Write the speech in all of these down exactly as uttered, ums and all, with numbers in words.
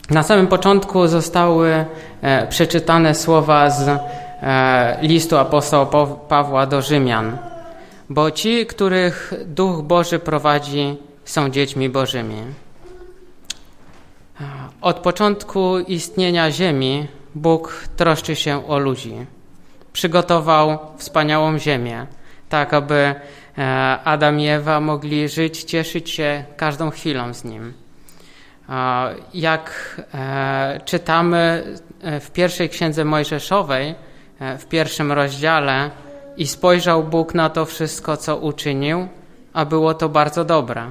Na samym początku zostały e, przeczytane słowa z e, listu apostoła Pawła do Rzymian. Bo ci, których Duch Boży prowadzi, są dziećmi Bożymi. Od początku istnienia ziemi Bóg troszczy się o ludzi. Przygotował wspaniałą ziemię, tak aby Adam i Ewa mogli żyć, cieszyć się każdą chwilą z Nim. Jak czytamy w pierwszej księdze Mojżeszowej, w pierwszym rozdziale, i spojrzał Bóg na to wszystko, co uczynił, a było to bardzo dobre.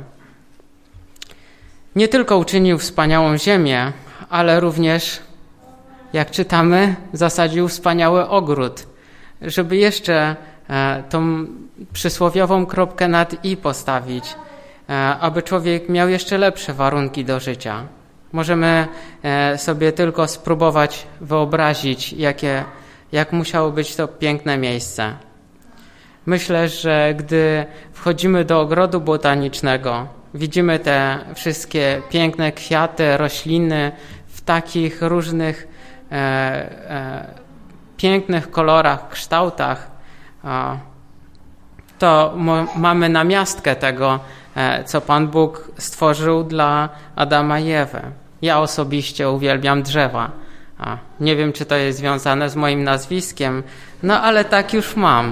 Nie tylko uczynił wspaniałą ziemię, ale również, jak czytamy, zasadził wspaniały ogród, żeby jeszcze tą przysłowiową kropkę nad i postawić, aby człowiek miał jeszcze lepsze warunki do życia. Możemy sobie tylko spróbować wyobrazić, jakie, jak musiało być to piękne miejsce. Myślę, że gdy wchodzimy do ogrodu botanicznego, widzimy te wszystkie piękne kwiaty, rośliny w takich różnych e, e, pięknych kolorach, kształtach, e, to mo- mamy namiastkę tego, e, co Pan Bóg stworzył dla Adama i Ewy. Ja osobiście uwielbiam drzewa. A, nie wiem, czy to jest związane z moim nazwiskiem, no ale tak już mam.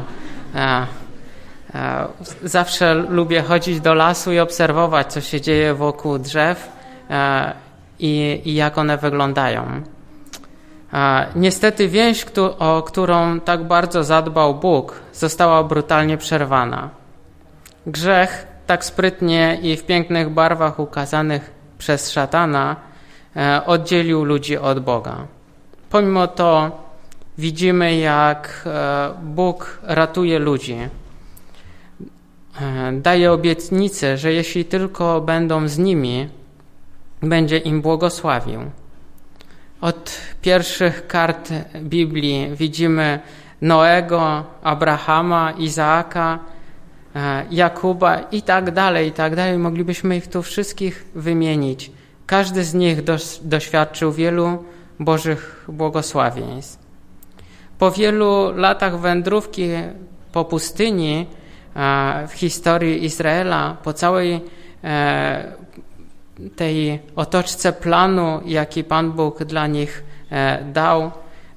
Zawsze lubię chodzić do lasu i obserwować, co się dzieje wokół drzew i, i jak one wyglądają. Niestety więź, o którą tak bardzo zadbał Bóg, została brutalnie przerwana. Grzech, tak sprytnie i w pięknych barwach ukazanych przez szatana, oddzielił ludzi od Boga. Pomimo to widzimy, jak Bóg ratuje ludzi. Daje obietnicę, że jeśli tylko będą z nimi, będzie im błogosławił. Od pierwszych kart Biblii widzimy Noego, Abrahama, Izaaka, Jakuba i tak dalej, i tak dalej. Moglibyśmy ich tu wszystkich wymienić. Każdy z nich doświadczył wielu Bożych błogosławieństw. Po wielu latach wędrówki po pustyni w historii Izraela, po całej tej otoczce planu, jaki Pan Bóg dla nich dał,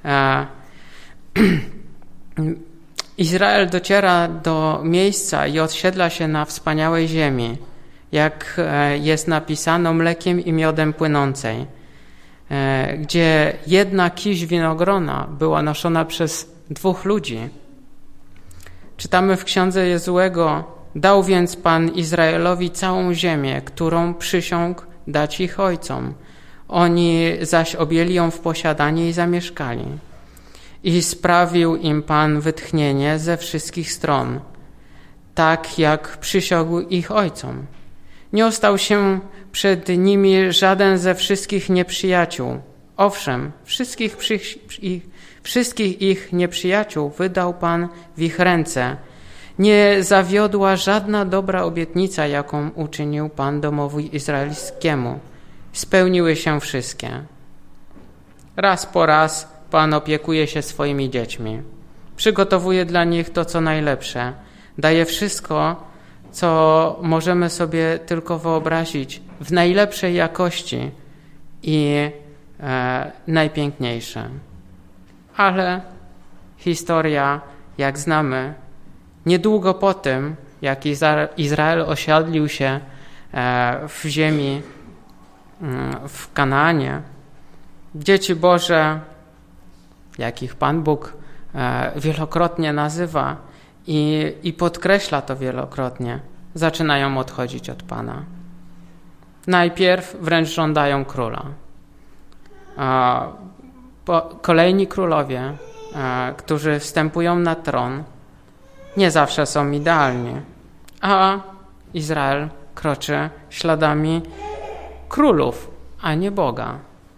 Izrael dociera do miejsca i osiedla się na wspaniałej ziemi, jak jest napisano, mlekiem i miodem płynącej, gdzie jedna kiść winogrona była noszona przez dwóch ludzi. Czytamy w księdze Jozuego: dał więc Pan Izraelowi całą ziemię, którą przysiągł dać ich ojcom. Oni zaś objęli ją w posiadanie i zamieszkali. I sprawił im Pan wytchnienie ze wszystkich stron, tak jak przysiągł ich ojcom. Nie ostał się przed nimi żaden ze wszystkich nieprzyjaciół. Owszem, wszystkich, przy, ich, wszystkich ich nieprzyjaciół wydał Pan w ich ręce. Nie zawiodła żadna dobra obietnica, jaką uczynił Pan domowi izraelskiemu. Spełniły się wszystkie. Raz po raz Pan opiekuje się swoimi dziećmi. Przygotowuje dla nich to, co najlepsze. Daje wszystko, co możemy sobie tylko wyobrazić, w najlepszej jakości i e, najpiękniejsze. Ale historia, jak znamy, niedługo po tym, jak Izrael osiadlił się e, w ziemi, w Kanaanie, dzieci Boże, jakich Pan Bóg e, wielokrotnie nazywa i, i podkreśla to wielokrotnie, zaczynają odchodzić od Pana. Najpierw wręcz żądają króla. A po, kolejni królowie, a, którzy wstępują na tron, nie zawsze są idealni, a Izrael kroczy śladami królów, a nie Boga.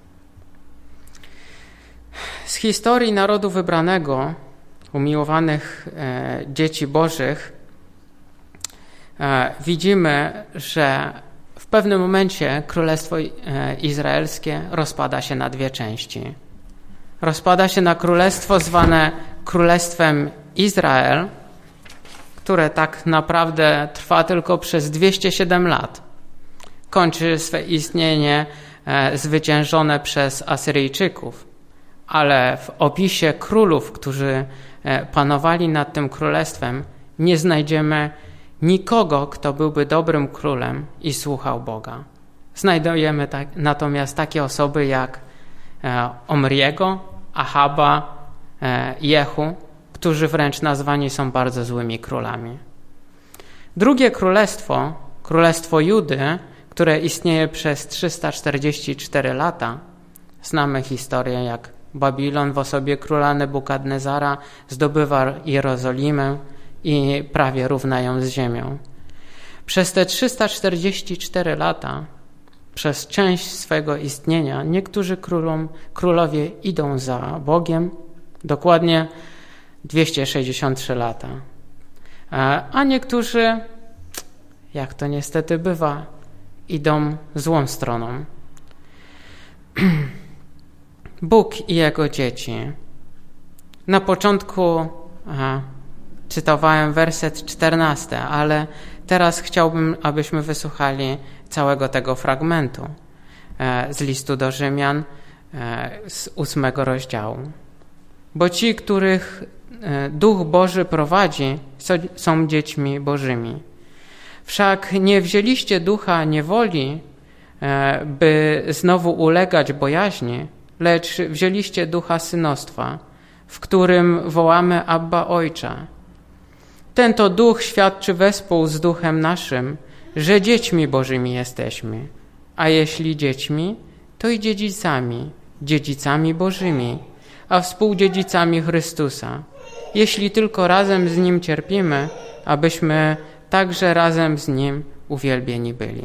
Z historii narodu wybranego, umiłowanych e, dzieci Bożych, e, widzimy, że w pewnym momencie Królestwo Izraelskie rozpada się na dwie części. Rozpada się na królestwo zwane Królestwem Izrael, które tak naprawdę trwa tylko przez dwieście siedem lat. Kończy swe istnienie zwyciężone przez Asyryjczyków, ale w opisie królów, którzy panowali nad tym królestwem, nie znajdziemy nikogo, kto byłby dobrym królem i słuchał Boga. Znajdujemy tak, natomiast takie osoby jak Omriego, Ahaba, Jehu, którzy wręcz nazwani są bardzo złymi królami. Drugie królestwo, królestwo Judy, które istnieje przez trzysta czterdzieści cztery lata, znamy historię, jak Babilon w osobie króla Nebukadnezara zdobywa Jerozolimę i prawie równa ją z ziemią. Przez te trzysta czterdzieści cztery lata, przez część swego istnienia, niektórzy królom, królowie idą za Bogiem, dokładnie dwieście sześćdziesiąt trzy lata. A niektórzy, jak to niestety bywa, idą złą stroną. Bóg i Jego dzieci. Na początku aha, cytowałem werset czternasty, ale teraz chciałbym, abyśmy wysłuchali całego tego fragmentu z listu do Rzymian z ósmego rozdziału. Bo ci, których Duch Boży prowadzi, są dziećmi Bożymi. Wszak nie wzięliście ducha niewoli, by znowu ulegać bojaźni, lecz wzięliście ducha synostwa, w którym wołamy Abba Ojcze. Ten to duch świadczy wespół z duchem naszym, że dziećmi Bożymi jesteśmy. A jeśli dziećmi, to i dziedzicami, dziedzicami Bożymi, a współdziedzicami Chrystusa. Jeśli tylko razem z Nim cierpimy, abyśmy także razem z Nim uwielbieni byli.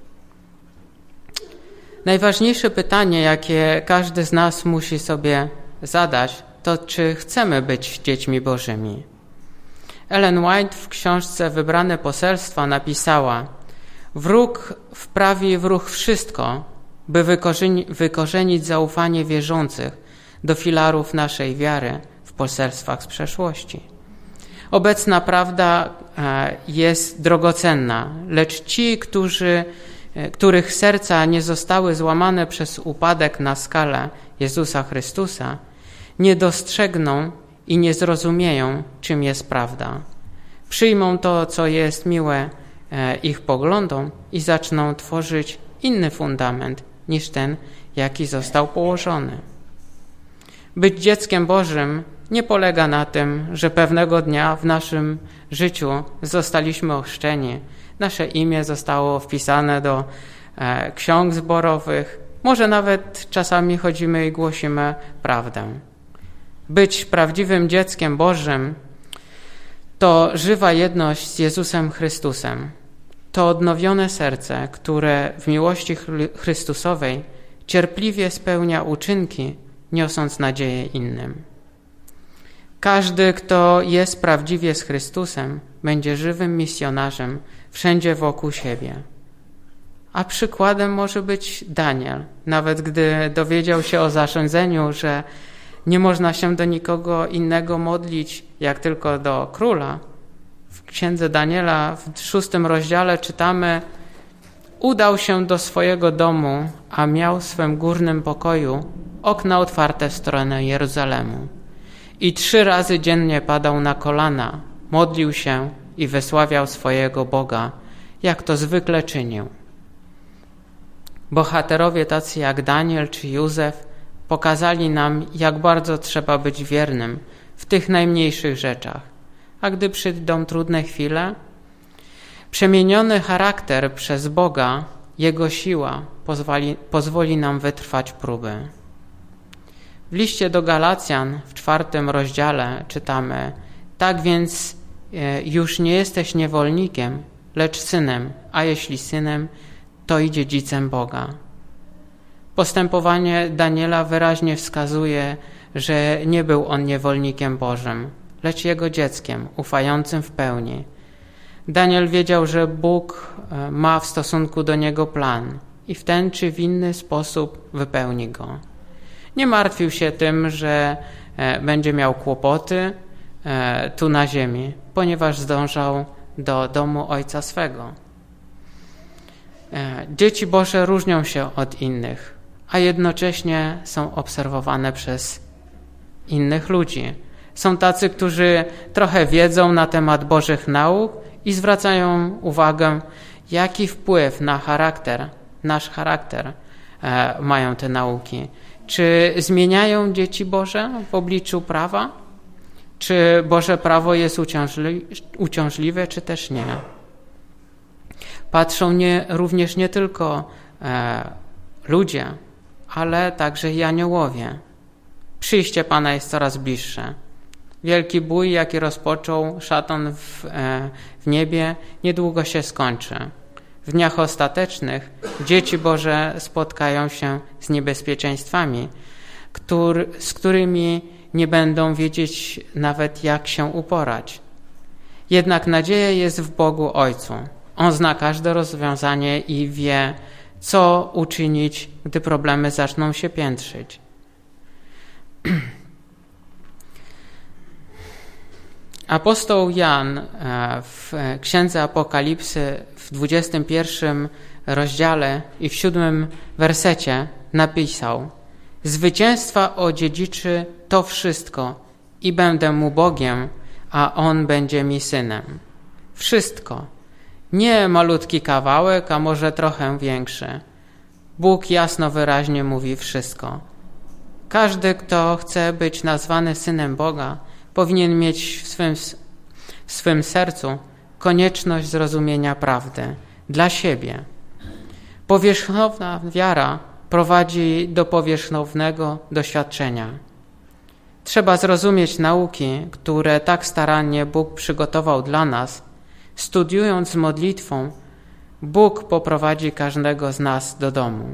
Najważniejsze pytanie, jakie każdy z nas musi sobie zadać, to czy chcemy być dziećmi Bożymi. Ellen White w książce Wybrane poselstwa napisała: wróg wprawi w ruch wszystko, by wykorzeni, wykorzenić zaufanie wierzących do filarów naszej wiary w poselstwach z przeszłości. Obecna prawda jest drogocenna, lecz ci, którzy, których serca nie zostały złamane przez upadek na skalę Jezusa Chrystusa, nie dostrzegną i nie zrozumieją, czym jest prawda. Przyjmą to, co jest miłe ich poglądom i zaczną tworzyć inny fundament niż ten, jaki został położony. Być dzieckiem Bożym nie polega na tym, że pewnego dnia w naszym życiu zostaliśmy ochrzczeni, nasze imię zostało wpisane do e, ksiąg zborowych, może nawet czasami chodzimy i głosimy prawdę. Być prawdziwym dzieckiem Bożym to żywa jedność z Jezusem Chrystusem. To odnowione serce, które w miłości Chrystusowej cierpliwie spełnia uczynki, niosąc nadzieję innym. Każdy, kto jest prawdziwie z Chrystusem, będzie żywym misjonarzem wszędzie wokół siebie. A przykładem może być Daniel. Nawet gdy dowiedział się o zarządzeniu, że nie można się do nikogo innego modlić, jak tylko do króla, w księdze Daniela w szóstym rozdziale czytamy: udał się do swojego domu, a miał w swym górnym pokoju okna otwarte w stronę Jeruzalemu. I trzy razy dziennie padał na kolana, modlił się i wysławiał swojego Boga, jak to zwykle czynił. Bohaterowie tacy jak Daniel czy Józef pokazali nam, jak bardzo trzeba być wiernym w tych najmniejszych rzeczach. A gdy przyjdą trudne chwile, przemieniony charakter przez Boga, Jego siła pozwoli, pozwoli nam wytrwać próby. W liście do Galacjan w czwartym rozdziale czytamy: tak więc już nie jesteś niewolnikiem, lecz synem, a jeśli synem, to i dziedzicem Boga. Postępowanie Daniela wyraźnie wskazuje, że nie był on niewolnikiem Bożym, lecz Jego dzieckiem, ufającym w pełni. Daniel wiedział, że Bóg ma w stosunku do niego plan i w ten czy w inny sposób wypełni go. Nie martwił się tym, że będzie miał kłopoty tu na ziemi, ponieważ zdążał do domu Ojca swego. Dzieci Boże różnią się od innych, a jednocześnie są obserwowane przez innych ludzi. Są tacy, którzy trochę wiedzą na temat Bożych nauk i zwracają uwagę, jaki wpływ na charakter, nasz charakter e, mają te nauki. Czy zmieniają dzieci Boże w obliczu prawa? Czy Boże prawo jest uciążli, uciążliwe, czy też nie? Patrzą nie, również nie tylko e, ludzie, ale także i aniołowie. Przyjście Pana jest coraz bliższe. Wielki bój, jaki rozpoczął szatan w, e, w niebie, niedługo się skończy. W dniach ostatecznych dzieci Boże spotkają się z niebezpieczeństwami, który, z którymi nie będą wiedzieć nawet, jak się uporać. Jednak nadzieja jest w Bogu Ojcu. On zna każde rozwiązanie i wie, co uczynić, gdy problemy zaczną się piętrzyć. Apostoł Jan w Księdze Apokalipsy w dwudziestym pierwszym rozdziale i w siódmym wersecie napisał: zwycięstwa odziedziczy to wszystko i będę mu Bogiem, a on będzie mi synem. Wszystko. Nie malutki kawałek, a może trochę większy. Bóg jasno wyraźnie mówi wszystko. Każdy, kto chce być nazwany synem Boga, powinien mieć w swym, w swym sercu konieczność zrozumienia prawdy dla siebie. Powierzchowna wiara prowadzi do powierzchownego doświadczenia. Trzeba zrozumieć nauki, które tak starannie Bóg przygotował dla nas. Studiując z modlitwą, Bóg poprowadzi każdego z nas do domu.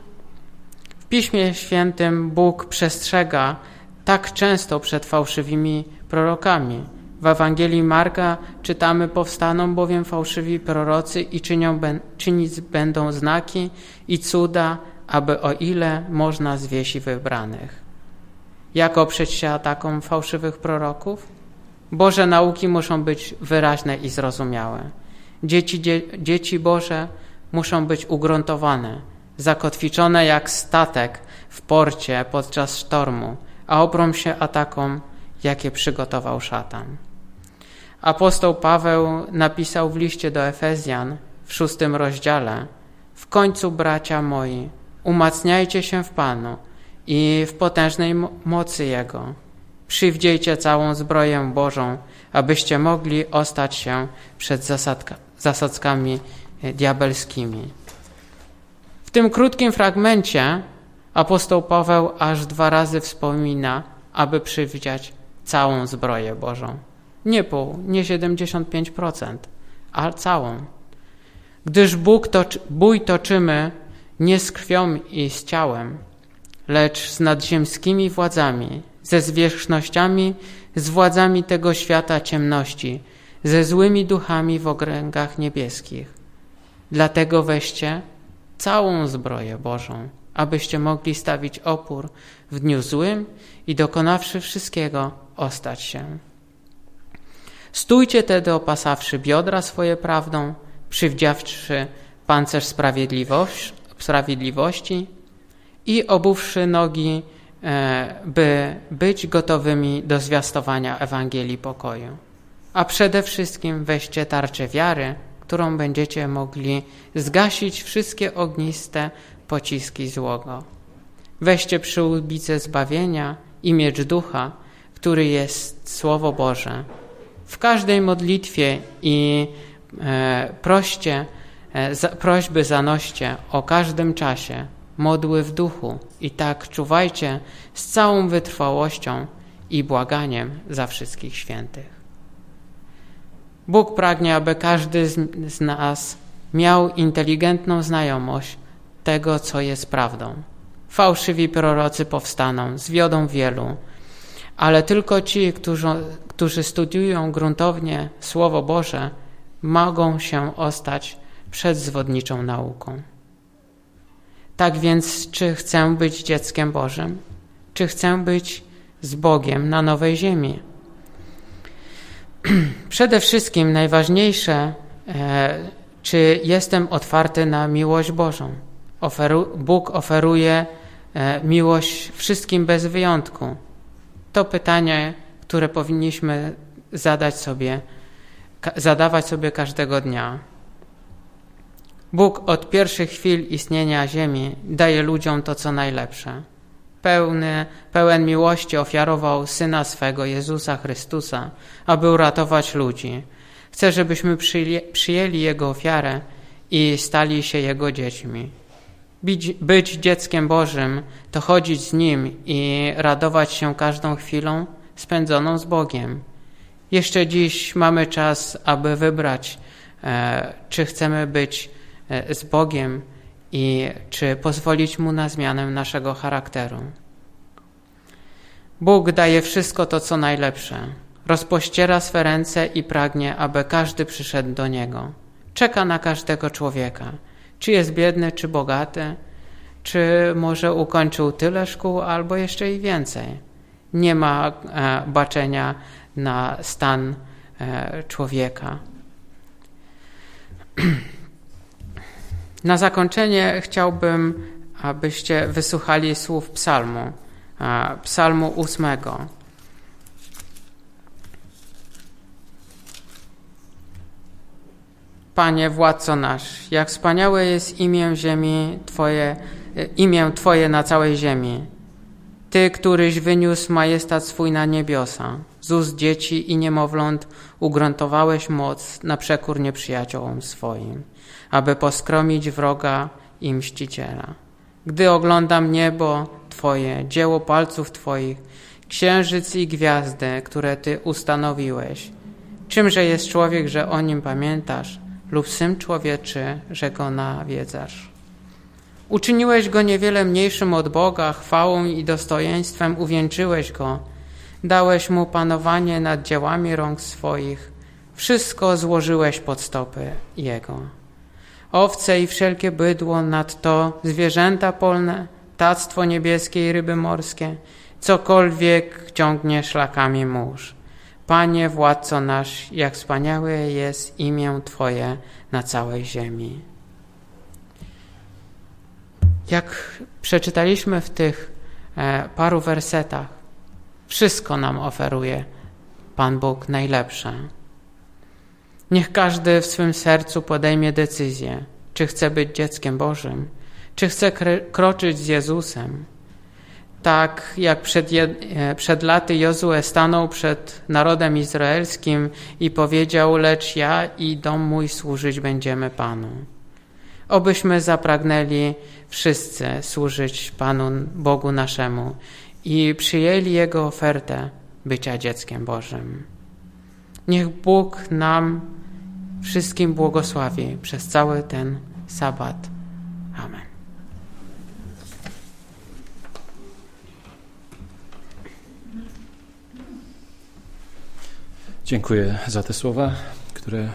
W Piśmie Świętym Bóg przestrzega tak często przed fałszywymi prorokami. W Ewangelii Marka czytamy: powstaną bowiem fałszywi prorocy i czynią, czynić będą znaki i cuda, aby o ile można zwieść wybranych. Jak oprzeć się atakom fałszywych proroków? Boże nauki muszą być wyraźne i zrozumiałe. Dzieci, dzie, dzieci Boże muszą być ugruntowane, zakotwiczone jak statek w porcie podczas sztormu, a oprą się atakom, jakie przygotował szatan. Apostoł Paweł napisał w liście do Efezjan w szóstym rozdziale: w końcu, bracia moi, umacniajcie się w Panu i w potężnej mocy Jego. Przywdziejcie całą zbroję Bożą, abyście mogli ostać się przed zasadka, zasadzkami diabelskimi. W tym krótkim fragmencie apostoł Paweł aż dwa razy wspomina, aby przywdziać całą zbroję Bożą. Nie pół, nie siedemdziesiąt pięć procent, ale całą. Gdyż Bóg toczy, bój toczymy nie z krwią i z ciałem, lecz z nadziemskimi władzami, ze zwierzchnościami, z władzami tego świata ciemności, ze złymi duchami w okręgach niebieskich. Dlatego weźcie całą zbroję Bożą, abyście mogli stawić opór w dniu złym i dokonawszy wszystkiego, ostać się. Stójcie tedy, opasawszy biodra swoje prawdą, przywdziawszy pancerz sprawiedliwości, sprawiedliwości i obuwszy nogi, by być gotowymi do zwiastowania Ewangelii pokoju. A przede wszystkim weźcie tarczę wiary, którą będziecie mogli zgasić wszystkie ogniste pociski złego. Weźcie przyłbicę zbawienia i miecz ducha, który jest Słowo Boże. W każdej modlitwie i e, proście, e, za, prośby zanoście o każdym czasie, modły w duchu i tak czuwajcie z całą wytrwałością i błaganiem za wszystkich świętych. Bóg pragnie, aby każdy z, z nas miał inteligentną znajomość tego, co jest prawdą. Fałszywi prorocy powstaną, zwiodą wielu, ale tylko ci, którzy, którzy studiują gruntownie Słowo Boże, mogą się ostać przed zwodniczą nauką. Tak więc, czy chcę być dzieckiem Bożym? Czy chcę być z Bogiem na nowej ziemi? Przede wszystkim najważniejsze, e, czy jestem otwarty na miłość Bożą. Oferu, Bóg oferuje e, miłość wszystkim bez wyjątku. To pytanie, które powinniśmy zadać sobie, ka, zadawać sobie każdego dnia. Bóg od pierwszych chwil istnienia ziemi daje ludziom to, co najlepsze. Pełny, pełen miłości ofiarował Syna swego, Jezusa Chrystusa, aby uratować ludzi. Chce, żebyśmy przyjęli Jego ofiarę i stali się Jego dziećmi. Być, być dzieckiem Bożym to chodzić z Nim i radować się każdą chwilą spędzoną z Bogiem. Jeszcze dziś mamy czas, aby wybrać, e, czy chcemy być e, z Bogiem i czy pozwolić Mu na zmianę naszego charakteru. Bóg daje wszystko to, co najlepsze. Rozpościera swe ręce i pragnie, aby każdy przyszedł do Niego. Czeka na każdego człowieka. Czy jest biedny, czy bogaty, czy może ukończył tyle szkół, albo jeszcze i więcej. Nie ma e, baczenia na stan e, człowieka. Na zakończenie chciałbym, abyście wysłuchali słów psalmu, e, psalmu ósmego. Panie, władco nasz, jak wspaniałe jest imię ziemi Twoje, imię Twoje na całej ziemi. Ty, któryś wyniósł majestat swój na niebiosa, z ust dzieci i niemowląt ugruntowałeś moc na przekór nieprzyjaciołom swoim, aby poskromić wroga i mściciela. Gdy oglądam niebo Twoje, dzieło palców Twoich, księżyc i gwiazdy, które Ty ustanowiłeś, czymże jest człowiek, że o nim pamiętasz, lub syn człowieczy, że go nawiedzasz? Uczyniłeś go niewiele mniejszym od Boga, chwałą i dostojeństwem uwieńczyłeś go, dałeś mu panowanie nad dziełami rąk swoich, wszystko złożyłeś pod stopy jego. Owce i wszelkie bydło, nadto zwierzęta polne, ptactwo niebieskie i ryby morskie, cokolwiek ciągnie szlakami mórz. Panie, władco nasz, jak wspaniałe jest imię Twoje na całej ziemi. Jak przeczytaliśmy w tych e, paru wersetach, wszystko nam oferuje Pan Bóg najlepsze. Niech każdy w swym sercu podejmie decyzję, czy chce być dzieckiem Bożym, czy chce kroczyć z Jezusem. Tak jak przed, przed laty Jozue stanął przed narodem izraelskim i powiedział: lecz ja i dom mój służyć będziemy Panu. Obyśmy zapragnęli wszyscy służyć Panu Bogu naszemu i przyjęli Jego ofertę bycia dzieckiem Bożym. Niech Bóg nam wszystkim błogosławi przez cały ten sabat. Amen. Dziękuję za te słowa, które